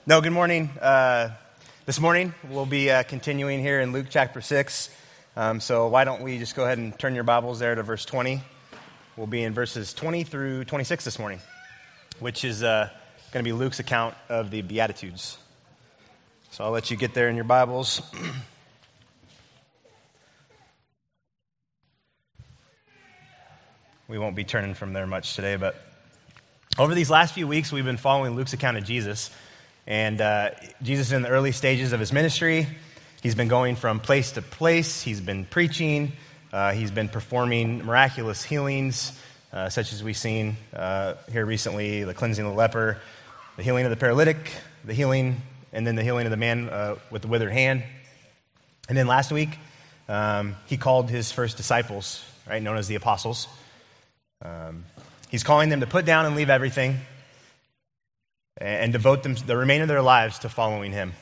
No, good morning. This morning we'll be continuing here in Luke chapter 6. So why don't we just go ahead and turn your Bibles there to verse 20. We'll be in verses 20 through 26 this morning, which is going to be Luke's account of the Beatitudes. So I'll let you get there in your Bibles. We won't be turning from there much today, but over these last few weeks we've been following Luke's account of Jesus. And Jesus is in the early stages of his ministry. He's been going from place to place. He's been preaching. He's been performing miraculous healings, such as we've seen here recently, the cleansing of the leper, the healing of the paralytic, and then the healing of the man with the withered hand. And then last week, he called his first disciples, right, known as the apostles. He's calling them to put down and leave everything and devote them the remainder of their lives to following him.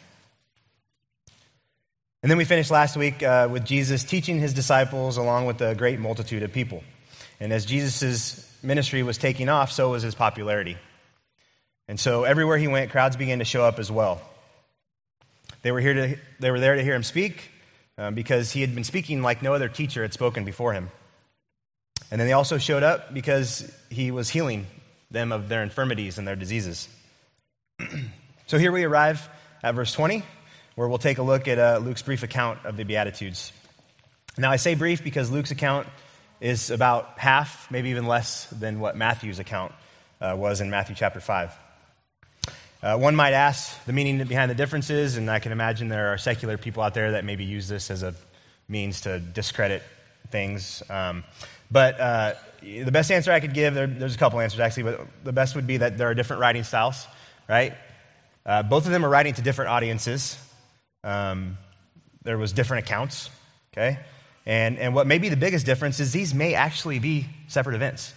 And then we finished last week with Jesus teaching his disciples along with a great multitude of people. And as Jesus' ministry was taking off, so was his popularity. And so everywhere he went, crowds began to show up as well. They were there to hear him speak because he had been speaking like no other teacher had spoken before him. And then they also showed up because he was healing them of their infirmities and their diseases. So here we arrive at verse 20, where we'll take a look at Luke's brief account of the Beatitudes. Now I say brief because Luke's account is about half, maybe even less than what Matthew's account was in Matthew chapter 5. One might ask the meaning behind the differences, and I can imagine there are secular people out there that maybe use this as a means to discredit things. But the best answer I could give, there's a couple answers actually, but the best would be that there are different writing styles, right? Both of them are writing to different audiences. There was different accounts, okay? And what may be the biggest difference is these may actually be separate events.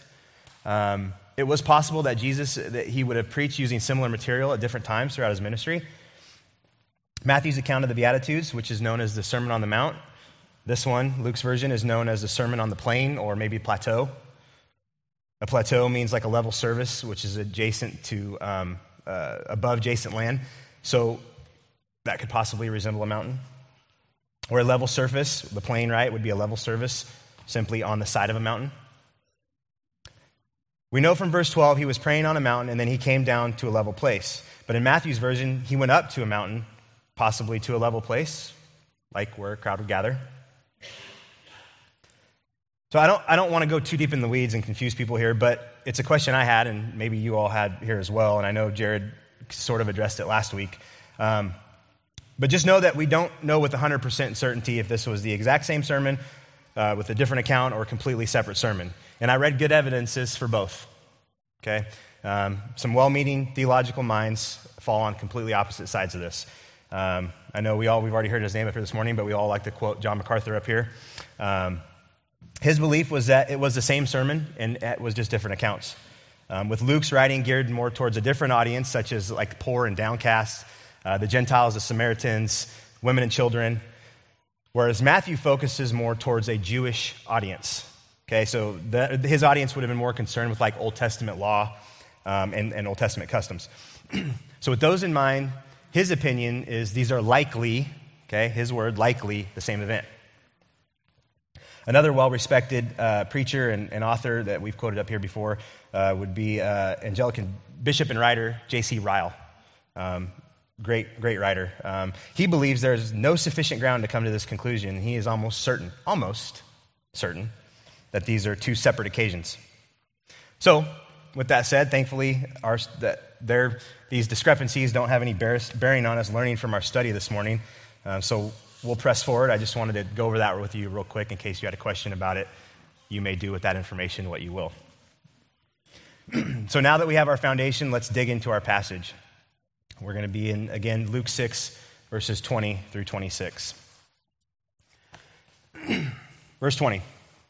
It was possible that he would have preached using similar material at different times throughout his ministry. Matthew's account of the Beatitudes, which is known as the Sermon on the Mount. This one, Luke's version, is known as the Sermon on the Plain or maybe plateau. A plateau means like a level surface, which is adjacent to above adjacent land. So that could possibly resemble a mountain. Or a level surface, the plain, right, would be a level surface simply on the side of a mountain. We know from verse 12 he was praying on a mountain and then he came down to a level place. But in Matthew's version, he went up to a mountain, possibly to a level place, like where a crowd would gather. So I don't want to go too deep in the weeds and confuse people here, but it's a question I had, and maybe you all had here as well, and I know Jared sort of addressed it last week. But just know that we don't know with 100% certainty if this was the exact same sermon with a different account or a completely separate sermon. And I read good evidences for both, okay? Some well-meaning theological minds fall on completely opposite sides of this. I know we've already heard his name up here this morning, but we all like to quote John MacArthur up here. His belief was that it was the same sermon and it was just different accounts. With Luke's writing geared more towards a different audience, such as like poor and downcast, the Gentiles, the Samaritans, women and children, whereas Matthew focuses more towards a Jewish audience. Okay, so his audience would have been more concerned with like Old Testament law and Old Testament customs. So with those in mind, his opinion is these are likely, okay, his word, likely the same event. Another well-respected preacher and author that we've quoted up here before would be Anglican bishop and writer J.C. Ryle. Great writer. He believes there's no sufficient ground to come to this conclusion. He is almost certain that these are two separate occasions. So, with that said, thankfully, these discrepancies don't have any bearing on us learning from our study this morning. So we'll press forward. I just wanted to go over that with you real quick in case you had a question about it. You may do with that information what you will. So now that we have our foundation, let's dig into our passage. We're going to be in, again, Luke 6, verses 20 through 26. Verse 20.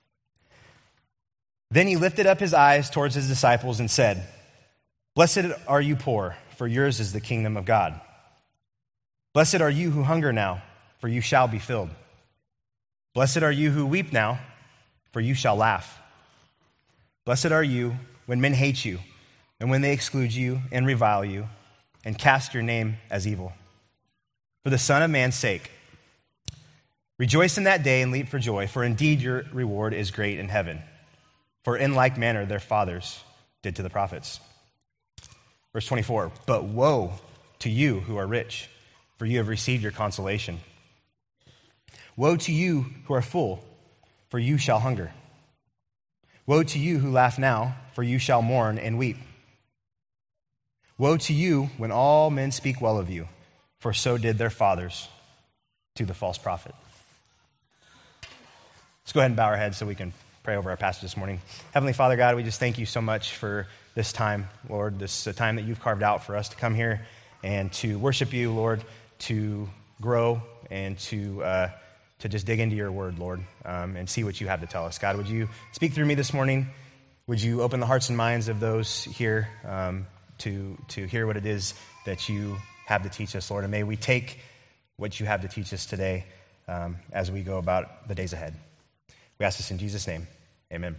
Then he lifted up his eyes towards his disciples and said, "Blessed are you poor, for yours is the kingdom of God. Blessed are you who hunger now, for you shall be filled. Blessed are you who weep now, for you shall laugh. Blessed are you when men hate you, and when they exclude you and revile you, and cast your name as evil. For the Son of Man's sake, rejoice in that day and leap for joy, for indeed your reward is great in heaven. For in like manner their fathers did to the prophets. Verse 24, but woe to you who are rich, for you have received your consolation. Woe to you who are full, for you shall hunger. Woe to you who laugh now, for you shall mourn and weep. Woe to you when all men speak well of you, for so did their fathers to the false prophet. Let's go ahead and bow our heads so we can pray over our passage this morning. Heavenly Father, God, we just thank you so much for this time, Lord, this time that you've carved out for us to come here and to worship you, Lord, to grow and to just dig into your word, Lord, and see what you have to tell us. God, would you speak through me this morning? Would you open the hearts and minds of those here to hear what it is that you have to teach us, Lord, and may we take what you have to teach us today as we go about the days ahead. We ask this in Jesus' name. Amen.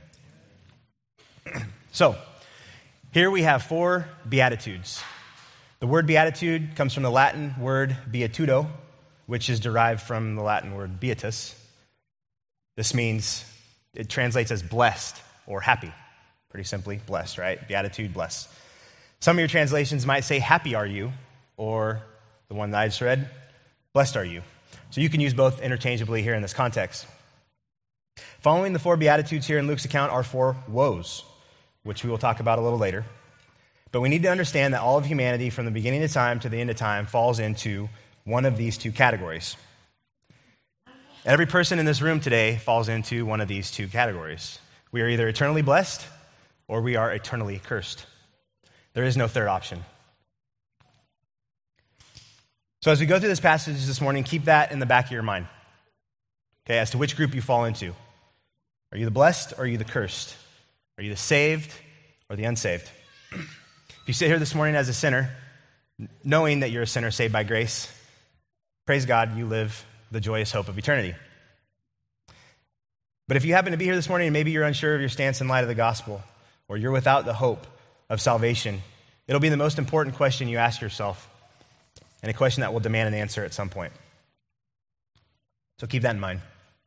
So, here we have 4 Beatitudes. The word beatitude comes from the Latin word beatudo, which is derived from the Latin word beatus. This means, it translates as blessed or happy. Pretty simply, blessed, right? Beatitude, blessed. Some of your translations might say, happy are you, or the one that I just read, blessed are you. So you can use both interchangeably here in this context. Following the 4 Beatitudes here in Luke's account are 4 woes, which we will talk about a little later. But we need to understand that all of humanity from the beginning of time to the end of time falls into one of these 2 categories. Every person in this room today falls into one of these 2 categories. We are either eternally blessed or we are eternally cursed. There is no third option. So as we go through this passage this morning, keep that in the back of your mind, okay, as to which group you fall into. Are you the blessed or are you the cursed? Are you the saved or the unsaved? If you sit here this morning as a sinner, knowing that you're a sinner saved by grace, praise God, you live the joyous hope of eternity. But if you happen to be here this morning and maybe you're unsure of your stance in light of the gospel, or you're without the hope of salvation, it'll be the most important question you ask yourself, and a question that will demand an answer at some point. So keep that in mind.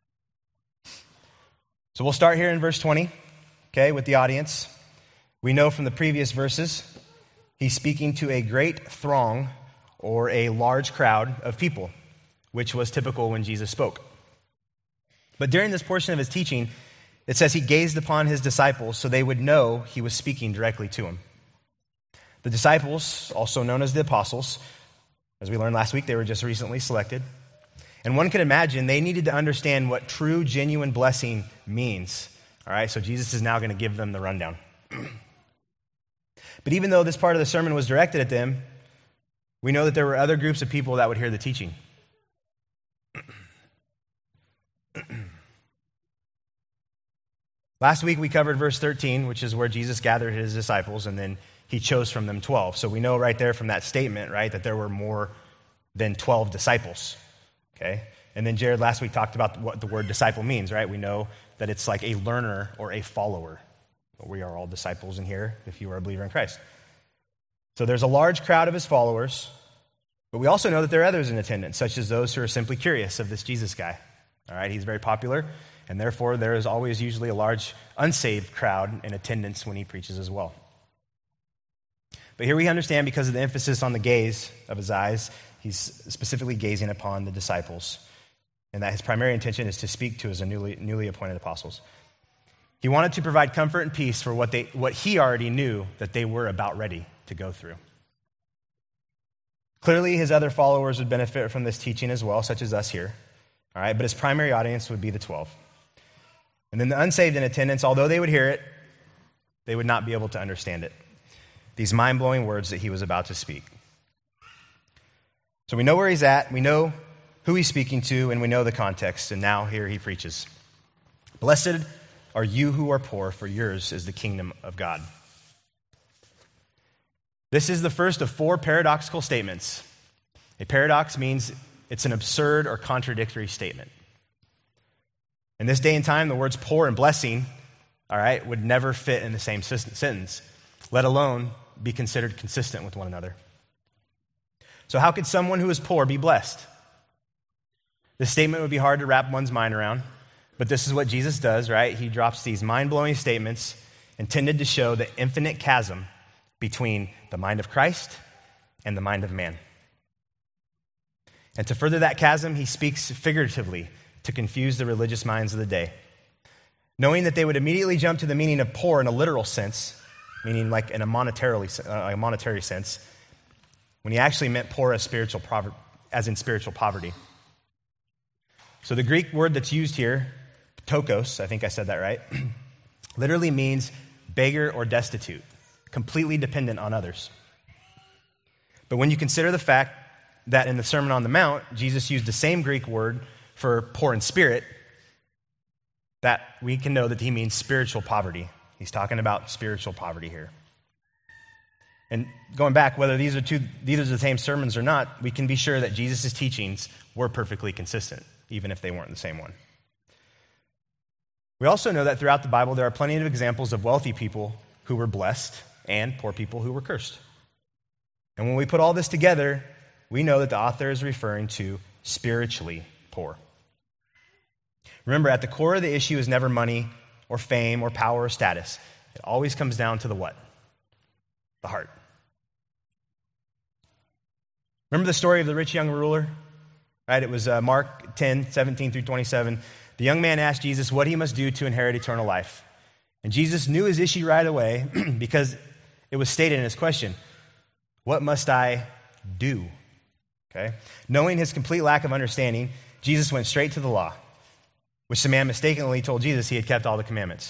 So we'll start here in verse 20, okay, with the audience. We know from the previous verses, he's speaking to a great throng or a large crowd of people, which was typical when Jesus spoke. But during this portion of his teaching, it says he gazed upon his disciples so they would know he was speaking directly to him. The disciples, also known as the apostles, as we learned last week, they were just recently selected. And one could imagine they needed to understand what true, genuine blessing means. All right, so Jesus is now going to give them the rundown. But even though this part of the sermon was directed at them, we know that there were other groups of people that would hear the teaching. Last week we covered verse 13, which is where Jesus gathered his disciples, and then he chose from them 12. So we know right there from that statement, right, that there were more than 12 disciples. Okay? And then Jared last week talked about what the word disciple means, right? We know that it's like a learner or a follower. We are all disciples in here if you are a believer in Christ. So there's a large crowd of his followers, but we also know that there are others in attendance, such as those who are simply curious of this Jesus guy. All right, he's very popular, and therefore there is always usually a large unsaved crowd in attendance when he preaches as well. But here we understand, because of the emphasis on the gaze of his eyes, he's specifically gazing upon the disciples, and that his primary intention is to speak to his newly appointed apostles. He wanted to provide comfort and peace for what he already knew that they were about ready to go through. Clearly, his other followers would benefit from this teaching as well, such as us here. All right, but his primary audience would be the 12. And then the unsaved in attendance, although they would hear it, they would not be able to understand it. These mind-blowing words that he was about to speak. So we know where he's at, we know who he's speaking to, and we know the context, and now here he preaches. Blessed are you who are poor, for yours is the kingdom of God. This is the first of 4 paradoxical statements. A paradox means it's an absurd or contradictory statement. In this day and time, the words poor and blessing, all right, would never fit in the same sentence, let alone be considered consistent with one another. So how could someone who is poor be blessed? This statement would be hard to wrap one's mind around, but this is what Jesus does, right? He drops these mind-blowing statements intended to show the infinite chasm between the mind of Christ and the mind of man. And to further that chasm, he speaks figuratively to confuse the religious minds of the day. Knowing that they would immediately jump to the meaning of poor in a literal sense, meaning like in a monetary sense, when he actually meant poor as in spiritual poverty. So the Greek word that's used here, tokos, I think I said that right, literally means beggar or destitute, completely dependent on others. But when you consider the fact that in the Sermon on the Mount, Jesus used the same Greek word for poor in spirit, that we can know that he means spiritual poverty. He's talking about spiritual poverty here. And going back, whether these are the same sermons or not, we can be sure that Jesus' teachings were perfectly consistent, even if they weren't the same one. We also know that throughout the Bible, there are plenty of examples of wealthy people who were blessed and poor people who were cursed. And when we put all this together, we know that the author is referring to spiritually poor. Remember, at the core of the issue is never money or fame or power or status. It always comes down to the what? The heart. Remember the story of the rich young ruler? Right? It was Mark 10, 17 through 27. The young man asked Jesus what he must do to inherit eternal life. And Jesus knew his issue right away because it was stated in his question, what must I do? Okay? Knowing his complete lack of understanding, Jesus went straight to the law, which the man mistakenly told Jesus he had kept all the commandments.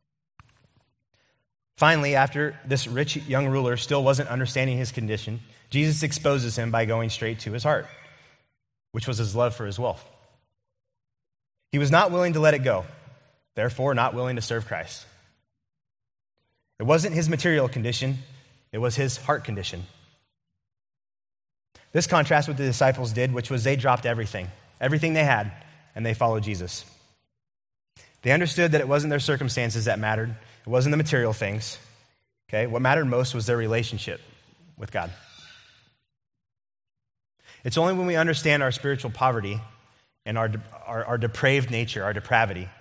Finally, after this rich young ruler still wasn't understanding his condition, Jesus exposes him by going straight to his heart, which was his love for his wealth. He was not willing to let it go, therefore not willing to serve Christ. It wasn't his material condition, it was his heart condition. This contrasts what the disciples did, which was they dropped everything they had, and they followed Jesus. They understood that it wasn't their circumstances that mattered. It wasn't the material things. Okay? What mattered most was their relationship with God. It's only when we understand our spiritual poverty and our depraved nature, our depravity,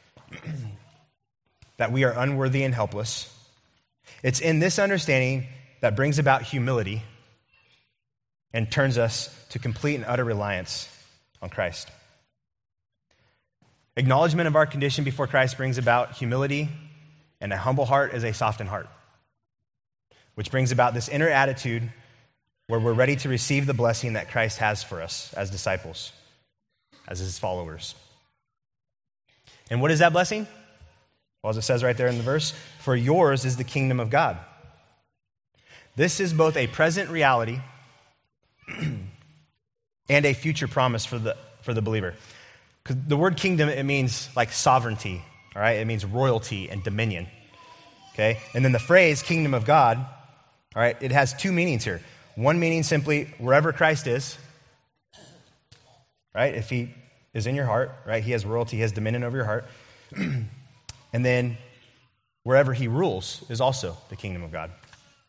that we are unworthy and helpless. It's in this understanding that brings about humility and turns us to complete and utter reliance on Christ. Acknowledgement of our condition before Christ brings about humility, and a humble heart is a softened heart, which brings about this inner attitude where we're ready to receive the blessing that Christ has for us as disciples, as his followers. And what is that blessing? Well, as it says right there in the verse, for yours is the kingdom of God. This is both a present reality and a future promise for the believer. Because the word kingdom, it means like sovereignty, all right? It means royalty and dominion, okay? And then the phrase kingdom of God, all right, it has two meanings here. One meaning simply wherever Christ is, right? If he is in your heart, right? He has royalty, he has dominion over your heart. And then wherever he rules is also the kingdom of God.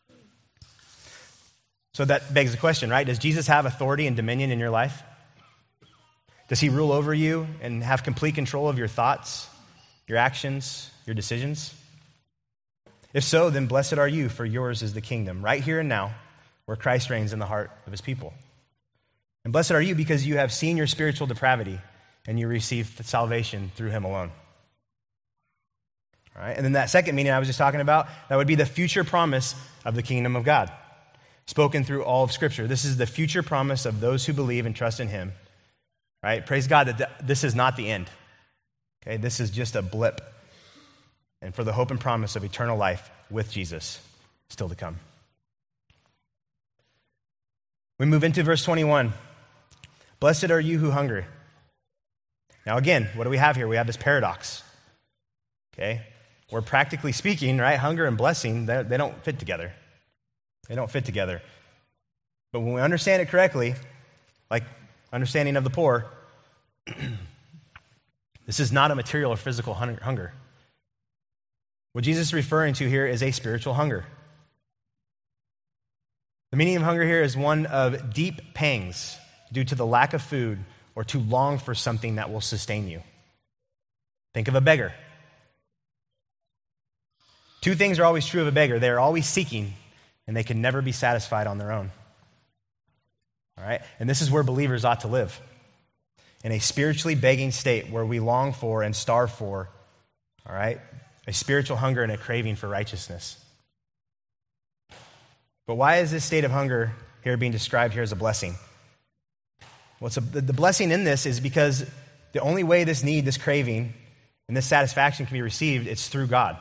So that begs the question, right? Does Jesus have authority and dominion in your life? Does he rule over you and have complete control of your thoughts, your actions, your decisions? If so, then blessed are you, for yours is the kingdom, right here and now, where Christ reigns in the heart of his people. And blessed are you because you have seen your spiritual depravity and you received salvation through him alone. All right? And then that second meaning I was just talking about, that would be the future promise of the kingdom of God, spoken through all of Scripture. This is the future promise of those who believe and trust in him. Right? Praise God that this is not the end. Okay? This is just a blip. And for the hope and promise of eternal life with Jesus still to come. We move into verse 21. Blessed are you who hunger. Now again, what do we have here? We have this paradox. Okay? Where practically speaking, right, hunger and blessing, they don't fit together. They don't fit together. But when we understand it correctly, like understanding of the poor, this is not a material or physical hunger. What Jesus is referring to here is a spiritual hunger. The meaning of hunger here is one of deep pangs due to the lack of food or to long for something that will sustain you. Think of a beggar. Two things are always true of a beggar. They are always seeking, and they can never be satisfied on their own. All right? And this is where believers ought to live, in a spiritually begging state where we long for and starve for, all right, a spiritual hunger and a craving for righteousness. But why is this state of hunger here being described here as a blessing? Well, the blessing in this is because the only way this need, this craving, and this satisfaction can be received, it's through God.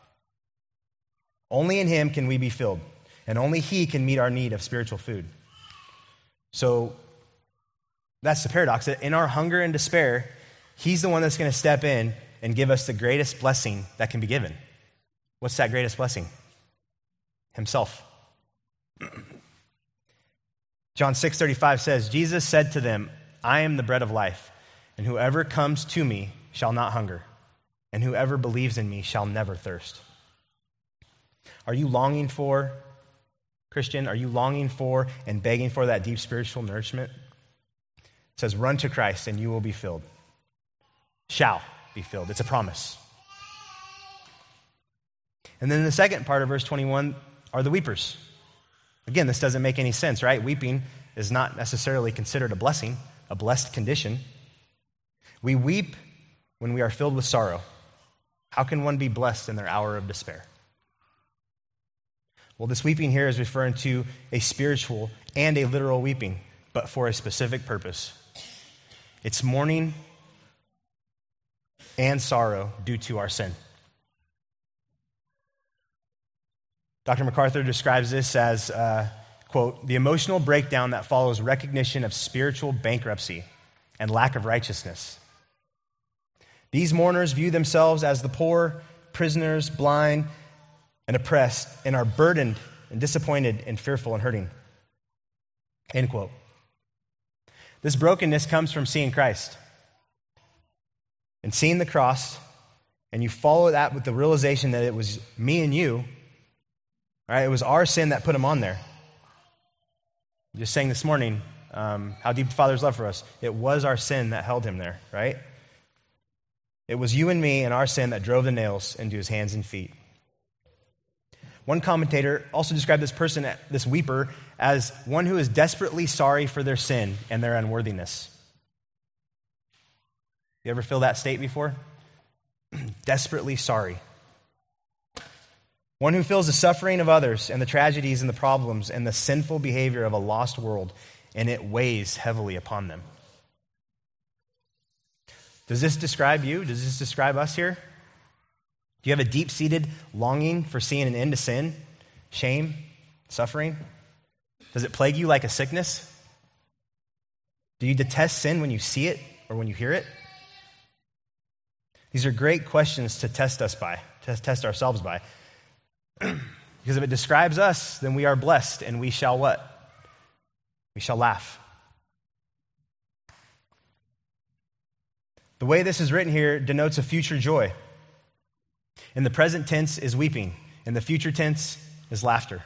Only in Him can we be filled, and only He can meet our need of spiritual food. So that's the paradox, that in our hunger and despair, He's the one that's going to step in and give us the greatest blessing that can be given. What's that greatest blessing? Himself. John 6:35 says, Jesus said to them, I am the bread of life, and whoever comes to me shall not hunger, and whoever believes in me shall never thirst. Are you longing for, Christian, are you longing for and begging for that deep spiritual nourishment? It says, run to Christ and you will be filled. Shall be filled. It's a promise. And then the second part of verse 21 are the weepers. Again, this doesn't make any sense, right? Weeping is not necessarily considered a blessing, a blessed condition. We weep when we are filled with sorrow. How can one be blessed in their hour of despair? Well, this weeping here is referring to a spiritual and a literal weeping, but for a specific purpose. It's mourning and sorrow due to our sin. Dr. MacArthur describes this as, quote, the emotional breakdown that follows recognition of spiritual bankruptcy and lack of righteousness. These mourners view themselves as the poor, prisoners, blind, and oppressed, and are burdened and disappointed and fearful and hurting. End quote. This brokenness comes from seeing Christ and seeing the cross, and you follow that with the realization that it was me and you. Right? It was our sin that put him on there. Just saying this morning, how deep the Father's love for us. It was our sin that held him there, right? It was you and me and our sin that drove the nails into his hands and feet. One commentator also described this person, this weeper, as one who is desperately sorry for their sin and their unworthiness. You ever feel that state before? Desperately sorry. One who feels the suffering of others and the tragedies and the problems and the sinful behavior of a lost world, and it weighs heavily upon them. Does this describe you? Does this describe us here? Do you have a deep-seated longing for seeing an end to sin, shame, suffering? Does it plague you like a sickness? Do you detest sin when you see it or when you hear it? These are great questions to test us by, to test ourselves by. Because if it describes us, then we are blessed, and we shall what? We shall laugh. The way this is written here denotes a future joy. In the present tense is weeping. In the future tense is laughter.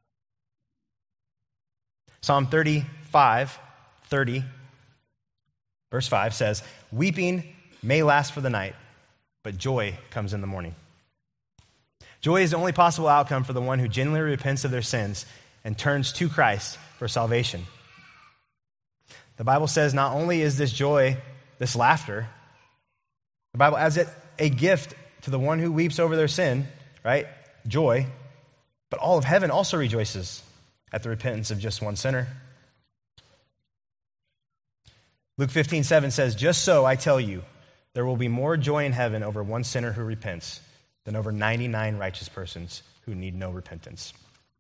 Psalm 30, verse 5 says, weeping may last for the night, but joy comes in the morning. Joy is the only possible outcome for the one who genuinely repents of their sins and turns to Christ for salvation. The Bible says not only is this joy, this laughter, the Bible adds it a gift to the one who weeps over their sin, right? Joy. But all of heaven also rejoices at the repentance of just one sinner. Luke 15:7 says, just so I tell you, there will be more joy in heaven over one sinner who repents than over 99 righteous persons who need no repentance.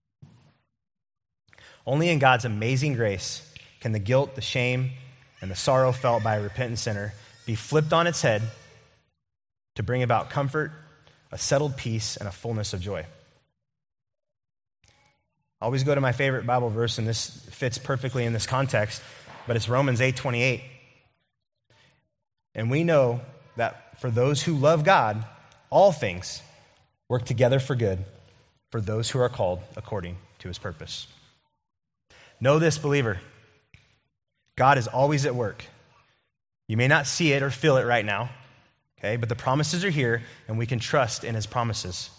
Only in God's amazing grace can the guilt, the shame, and the sorrow felt by a repentant sinner be flipped on its head to bring about comfort, a settled peace, and a fullness of joy. I always go to my favorite Bible verse, and this fits perfectly in this context, but it's Romans 8:28. And we know that for those who love God, all things work together for good for those who are called according to his purpose. Know this, believer. God is always at work. You may not see it or feel it right now, okay? But the promises are here, and we can trust in his promises.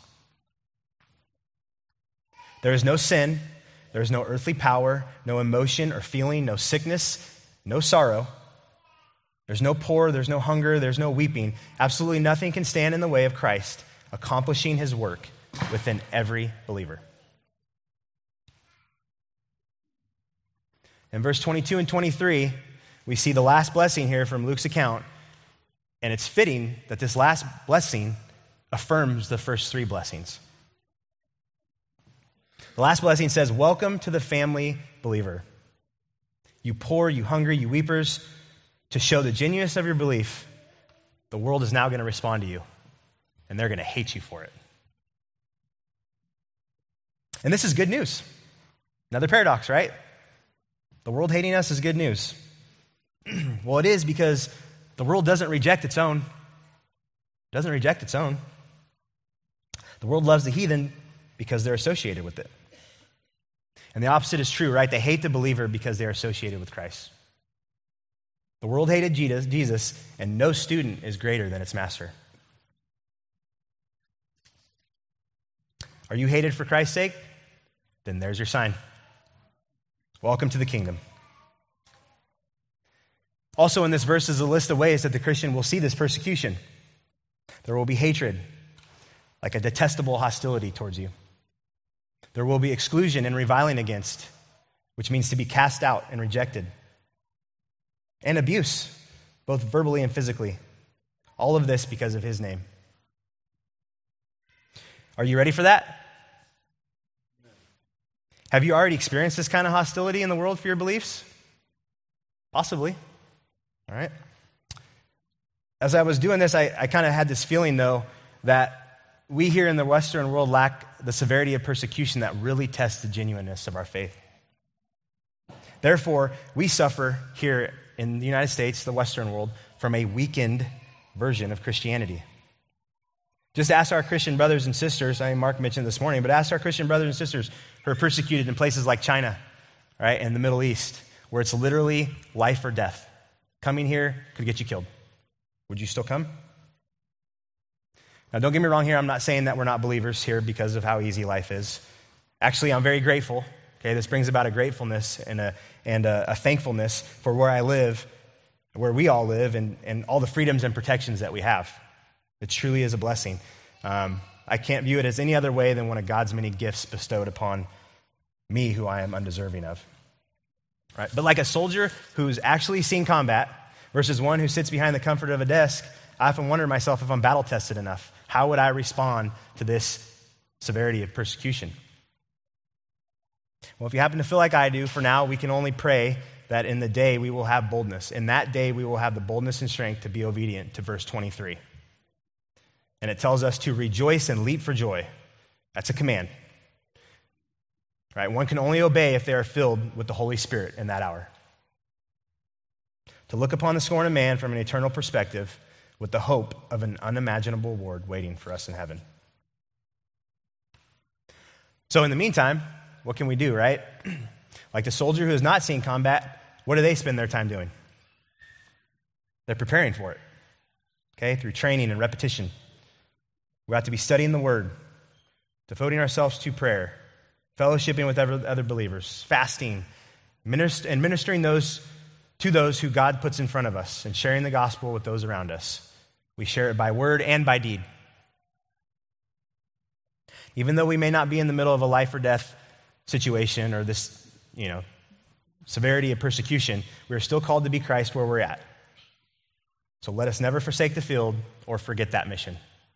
There is no sin, there is no earthly power, no emotion or feeling, no sickness, no sorrow. There's no poor, there's no hunger, there's no weeping. Absolutely nothing can stand in the way of Christ accomplishing his work within every believer. In verse 22 and 23, we see the last blessing here from Luke's account, and it's fitting that this last blessing affirms the first three blessings. The last blessing says, welcome to the family, believer. You poor, you hungry, you weepers, to show the genuineness of your belief, the world is now going to respond to you, and they're going to hate you for it. And this is good news. Another paradox, right? The world hating us is good news. Well, it is because the world doesn't reject its own. It doesn't reject its own. The world loves the heathen because they're associated with it. And the opposite is true, right? They hate the believer because they're associated with Christ. The world hated Jesus, and no student is greater than its master. Are you hated for Christ's sake? Then there's your sign. Welcome to the kingdom. Also in this verse is a list of ways that the Christian will see this persecution. There will be hatred, like a detestable hostility towards you. There will be exclusion and reviling against, which means to be cast out and rejected. And abuse, both verbally and physically. All of this because of his name. Are you ready for that? Have you already experienced this kind of hostility in the world for your beliefs? Possibly. All right. As I was doing this, I kind of had this feeling, though, that we here in the Western world lack the severity of persecution that really tests the genuineness of our faith. Therefore, we suffer here in the United States, the Western world, from a weakened version of Christianity. Just ask our Christian brothers and sisters, Mark mentioned this morning, but ask our Christian brothers and sisters who are persecuted in places like China, right, and the Middle East, where it's literally life or death. Coming here could get you killed. Would you still come? Now, don't get me wrong here. I'm not saying that we're not believers here because of how easy life is. Actually, I'm very grateful. Okay, this brings about a gratefulness and a thankfulness for where I live, where we all live, and all the freedoms and protections that we have. It truly is a blessing. I can't view it as any other way than one of God's many gifts bestowed upon me, who I am undeserving of. Right? But like a soldier who's actually seen combat versus one who sits behind the comfort of a desk, I often wonder myself if I'm battle tested enough. How would I respond to this severity of persecution? Well, if you happen to feel like I do, for now, we can only pray that in the day we will have boldness. In that day, we will have the boldness and strength to be obedient to verse 23. And it tells us to rejoice and leap for joy. That's a command. Right? One can only obey if they are filled with the Holy Spirit in that hour. To look upon the scorn of man from an eternal perspective with the hope of an unimaginable reward waiting for us in heaven. So in the meantime, what can we do, right? Like the soldier who has not seen combat, what do they spend their time doing? They're preparing for it, okay, through training and repetition. We have to be studying the Word, devoting ourselves to prayer, fellowshipping with other believers, fasting, and ministering to those who God puts in front of us, and sharing the gospel with those around us. We share it by word and by deed. Even though we may not be in the middle of a life or death situation or this, severity of persecution, we are still called to be Christ where we're at. So let us never forsake the field or forget that mission.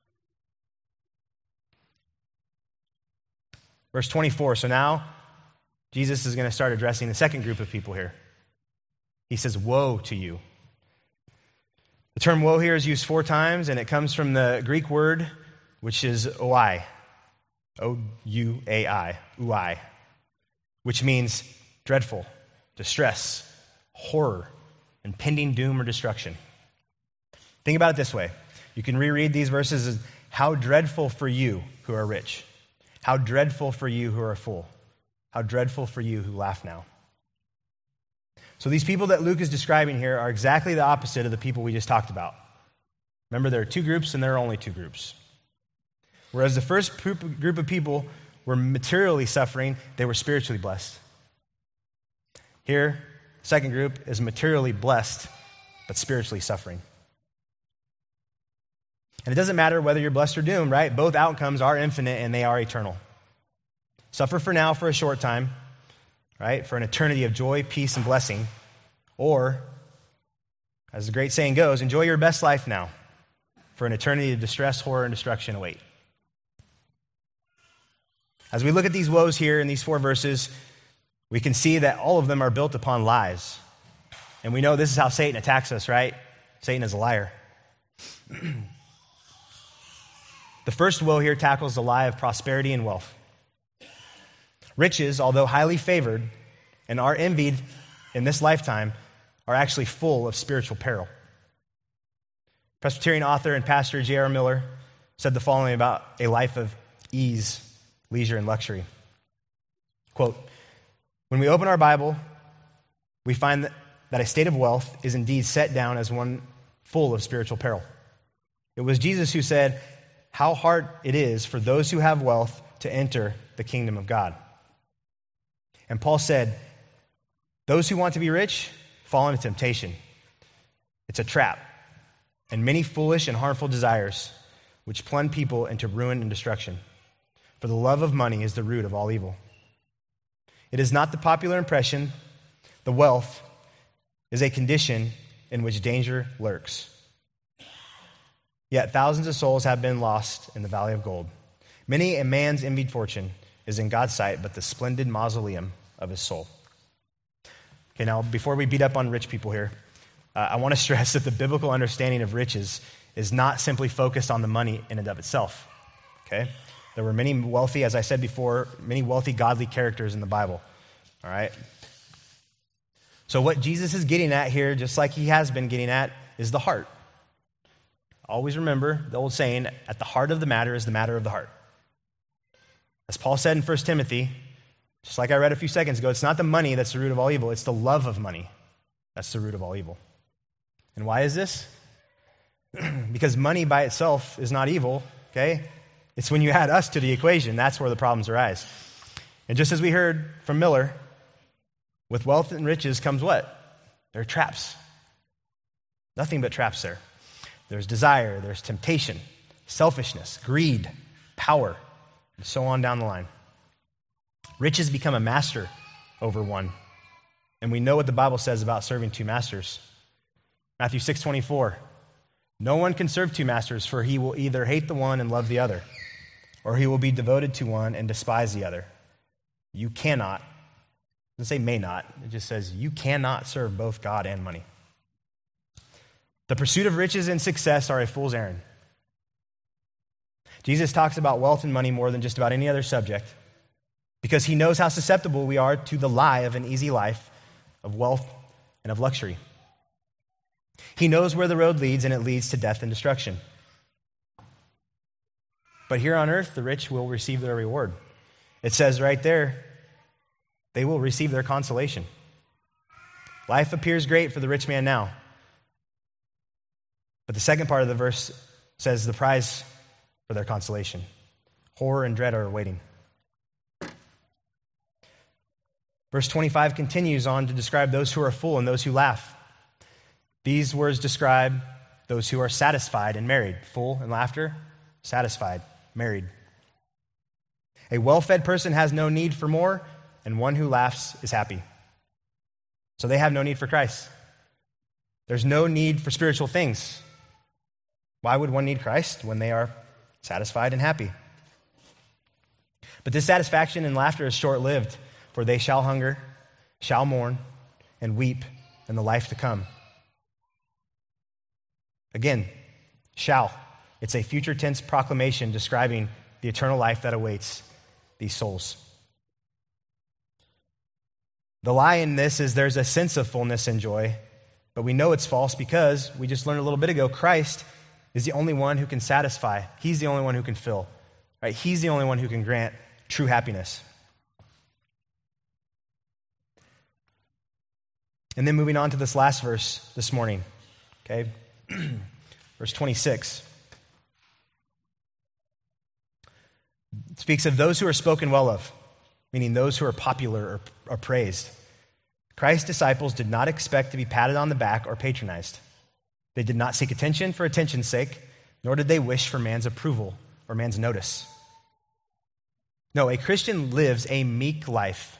Verse 24, so now Jesus is going to start addressing the second group of people here. He says, woe to you. The term woe here is used 4 times, and it comes from the Greek word, which is ouai, O-U-A-I, ouai, which means dreadful, distress, horror, impending doom or destruction. Think about it this way. You can reread these verses as, how dreadful for you who are rich. How dreadful for you who are full. How dreadful for you who laugh now. So these people that Luke is describing here are exactly the opposite of the people we just talked about. Remember, there are two groups and there are only two groups. Whereas the first group of people were materially suffering, they were spiritually blessed. Here, the second group is materially blessed, but spiritually suffering. And it doesn't matter whether you're blessed or doomed, right? Both outcomes are infinite and they are eternal. Suffer for now for a short time, right? For an eternity of joy, peace, and blessing. Or, as the great saying goes, enjoy your best life now, for an eternity of distress, horror, and destruction await. As we look at these woes here in these 4 verses, we can see that all of them are built upon lies. And we know this is how Satan attacks us, right? Satan is a liar. The first woe here tackles the lie of prosperity and wealth. Riches, although highly favored and are envied in this lifetime, are actually full of spiritual peril. Presbyterian author and pastor J.R. Miller said the following about a life of ease, leisure, and luxury. Quote, "When we open our Bible, we find that a state of wealth is indeed set down as one full of spiritual peril. It was Jesus who said, 'How hard it is for those who have wealth to enter the kingdom of God.' And Paul said, 'Those who want to be rich fall into temptation. It's a trap, and many foolish and harmful desires which plunge people into ruin and destruction. For the love of money is the root of all evil.' It is not the popular impression. The wealth is a condition in which danger lurks. Yet thousands of souls have been lost in the valley of gold. Many a man's envied fortune is in God's sight, but the splendid mausoleum of his soul." Okay, now before we beat up on rich people here, I want to stress that the biblical understanding of riches is not simply focused on the money in and of itself. Okay? There were many wealthy, as I said before, many wealthy godly characters in the Bible. All right? So what Jesus is getting at here, just like he has been getting at, is the heart. Always remember the old saying, at the heart of the matter is the matter of the heart. As Paul said in 1 Timothy, just like I read a few seconds ago, it's not the money that's the root of all evil, it's the love of money that's the root of all evil. And why is this? Because money by itself is not evil, okay? It's when you add us to the equation, that's where the problems arise. And just as we heard from Miller, with wealth and riches comes what? There are traps. Nothing but traps there. There's desire, there's temptation, selfishness, greed, power, and so on down the line. Riches become a master over one. And we know what the Bible says about serving two masters. Matthew 6:24. "No one can serve two masters, for he will either hate the one and love the other, or he will be devoted to one and despise the other. You cannot," it doesn't say may not, it just says you cannot serve both God and money. The pursuit of riches and success are a fool's errand. Jesus talks about wealth and money more than just about any other subject because he knows how susceptible we are to the lie of an easy life, of wealth, and of luxury. He knows where the road leads, and it leads to death and destruction. But here on earth, the rich will receive their reward. It says right there, they will receive their consolation. Life appears great for the rich man now. But the second part of the verse says the prize for their consolation. Horror and dread are awaiting. Verse 25 continues on to describe those who are full and those who laugh. These words describe those who are satisfied and married. Full and laughter, satisfied, married. A well-fed person has no need for more, and one who laughs is happy. So they have no need for Christ. There's no need for spiritual things. Why would one need Christ when they are satisfied and happy? But this satisfaction and laughter is short-lived, for they shall hunger, shall mourn, and weep in the life to come. Again, shall. It's a future tense proclamation describing the eternal life that awaits these souls. The lie in this is there's a sense of fullness and joy, but we know it's false because we just learned a little bit ago, Christ is the only one who can satisfy. He's the only one who can fill. Right? He's the only one who can grant true happiness. And then moving on to this last verse this morning, okay? Verse 26. It speaks of those who are spoken well of, meaning those who are popular or praised. Christ's disciples did not expect to be patted on the back or patronized. They did not seek attention for attention's sake, nor did they wish for man's approval or man's notice. No, a Christian lives a meek life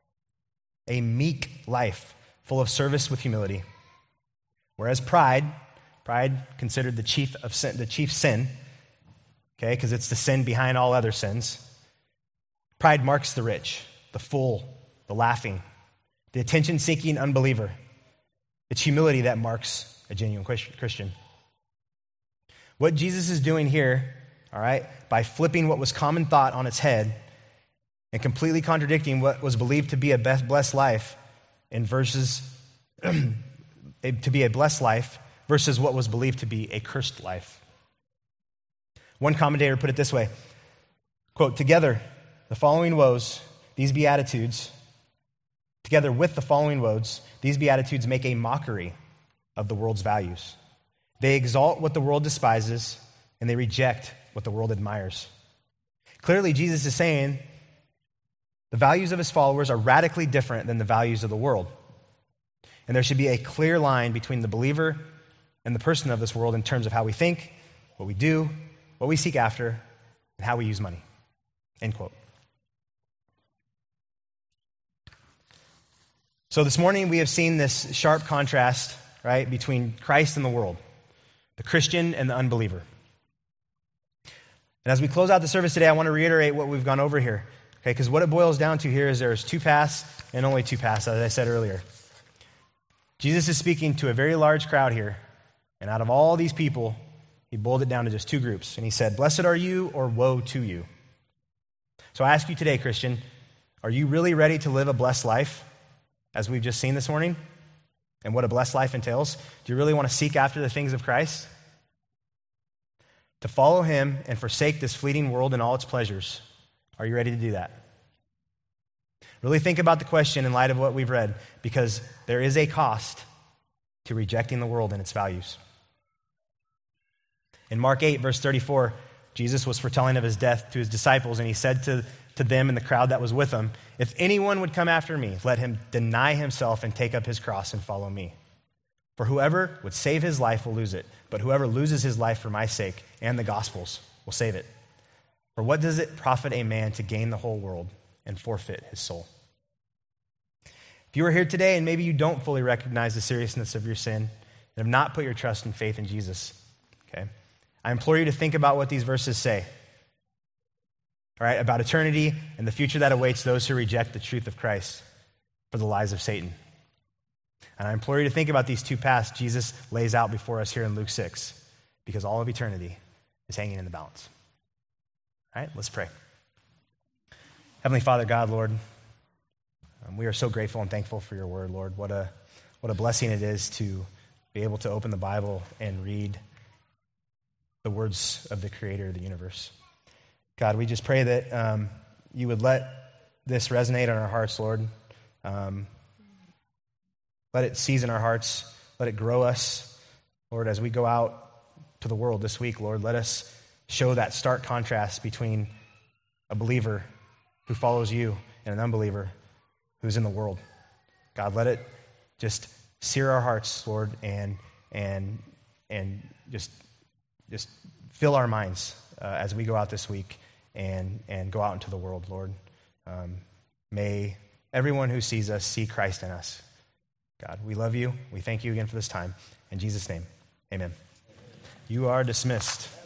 full of service with humility. Whereas pride considered the chief sin, okay, because it's the sin behind all other sins. Pride marks the rich, the fool, the laughing, the attention-seeking unbeliever. It's humility that marks a genuine Christian. What Jesus is doing here, all right, by flipping what was common thought on its head and completely contradicting what was believed to be a blessed life in verses, to be a blessed life versus what was believed to be a cursed life. One commentator put it this way, quote, together with the following woes, these Beatitudes make a mockery of the world's values. They exalt what the world despises, and they reject what the world admires. Clearly, Jesus is saying the values of his followers are radically different than the values of the world. And there should be a clear line between the believer and the person of this world in terms of how we think, what we do, what we seek after, and how we use money. End quote. So this morning we have seen this sharp contrast, right, between Christ and the world, the Christian and the unbeliever. And as we close out the service today, I want to reiterate what we've gone over here, okay, because what it boils down to here is there's two paths and only two paths, as I said earlier. Jesus is speaking to a very large crowd here, and out of all these people, he boiled it down to just two groups, and he said, blessed are you or woe to you. So I ask you today, Christian, are you really ready to live a blessed life, as we've just seen this morning, and what a blessed life entails? Do you really want to seek after the things of Christ? To follow him and forsake this fleeting world and all its pleasures. Are you ready to do that? Really think about the question in light of what we've read, because there is a cost to rejecting the world and its values. In Mark 8, verse 34, Jesus was foretelling of his death to his disciples, and he said to them and the crowd that was with him, if anyone would come after me, let him deny himself and take up his cross and follow me. For whoever would save his life will lose it, but whoever loses his life for my sake and the gospel's will save it. For what does it profit a man to gain the whole world and forfeit his soul? If you are here today and maybe you don't fully recognize the seriousness of your sin and have not put your trust and faith in Jesus, okay, I implore you to think about what these verses say. All right, about eternity and the future that awaits those who reject the truth of Christ for the lies of Satan. And I implore you to think about these two paths Jesus lays out before us here in Luke 6, because all of eternity is hanging in the balance. All right, let's pray. Heavenly Father, God, Lord, we are so grateful and thankful for your word, Lord. What a blessing it is to be able to open the Bible and read the words of the creator of the universe. God, we just pray that you would let this resonate in our hearts, Lord. Let it season our hearts. Let it grow us. Lord, as we go out to the world this week, Lord, let us show that stark contrast between a believer who follows you and an unbeliever who's in the world. God, let it just sear our hearts, Lord, and just fill our minds as we go out this week and go out into the world, Lord. May everyone who sees us see Christ in us. God, we love you. We thank you again for this time. In Jesus' name, amen. You are dismissed.